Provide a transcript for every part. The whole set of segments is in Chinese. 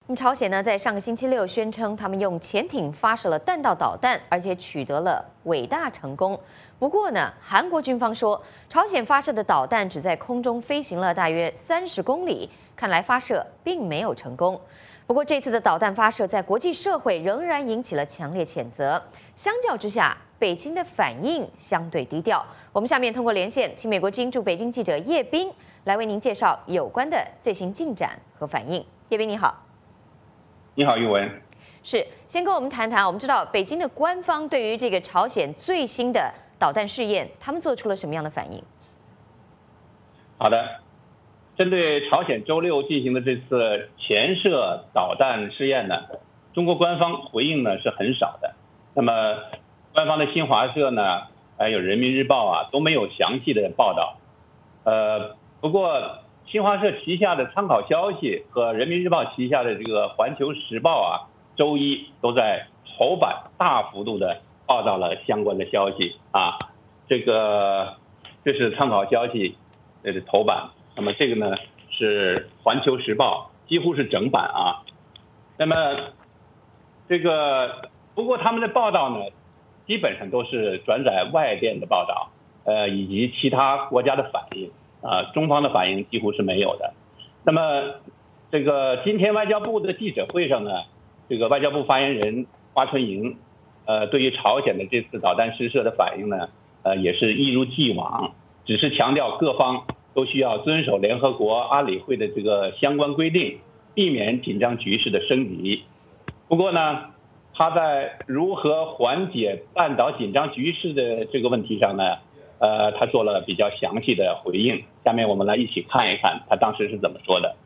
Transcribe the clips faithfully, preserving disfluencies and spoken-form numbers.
那么朝鲜呢，在上个星期六宣称，他们用潜艇发射了弹道导弹，而且取得了伟大成功。不过呢，韩国军方说，朝鲜发射的导弹只在空中飞行了大约三十公里，看来发射并没有成功。不过这次的导弹发射在国际社会仍然引起了强烈谴责。相较之下，北京的反应相对低调。我们下面通过连线，请美国之音驻北京记者叶斌来为您介绍有关的最新进展和反应。叶斌你好。 你好，玉文。 是，先跟我们谈谈，我们知道北京的官方对于这个朝鲜最新的导弹试验，他们做出了什么样的反应？ 好的，针对朝鲜周六进行的这次潜射导弹试验呢，中国官方回应呢是很少的。那么，官方的新华社呢，还有人民日报啊，都没有详细的报道。呃，不过新华社旗下的参考消息和人民日报旗下的这个环球时报啊，周一都在头版大幅度的报道了相关的消息啊。这个这是参考消息这是头版，那么这个呢是环球时报，几乎是整版啊。那么这个不过他们的报道呢，基本上都是转载外电的报道，呃，以及其他国家的反应。啊，中方的反应几乎是没有的。那么，这个今天外交部的记者会上呢，这个外交部发言人华春莹，呃，对于朝鲜的这次导弹试射的反应呢，呃，也是一如既往，只是强调各方都需要遵守联合国安理会的这个相关规定，避免紧张局势的升级。不过呢，他在如何缓解半岛紧张局势的这个问题上呢，呃，他做了比较详细的回应。下面我们来一起看一看他当时是怎么说的。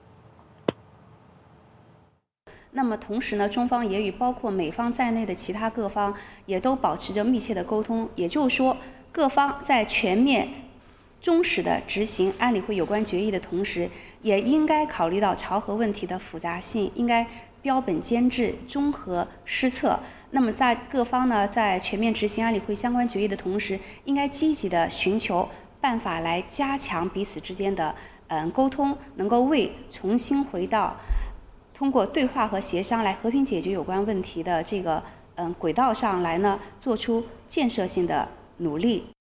那么同时呢，中方也与包括美方在内的其他各方也都保持着密切的沟通。也就是说，各方在全面、忠实的执行安理会有关决议的同时，也应该考虑到朝核问题的复杂性，应该标本兼治、综合施策。那么在各方呢，在全面执行安理会相关决议的同时，应该积极的寻求办法来加强彼此之间的嗯沟通，能够为重新回到通过对话和协商来和平解决有关问题的这个嗯轨道上来呢，做出建设性的努力。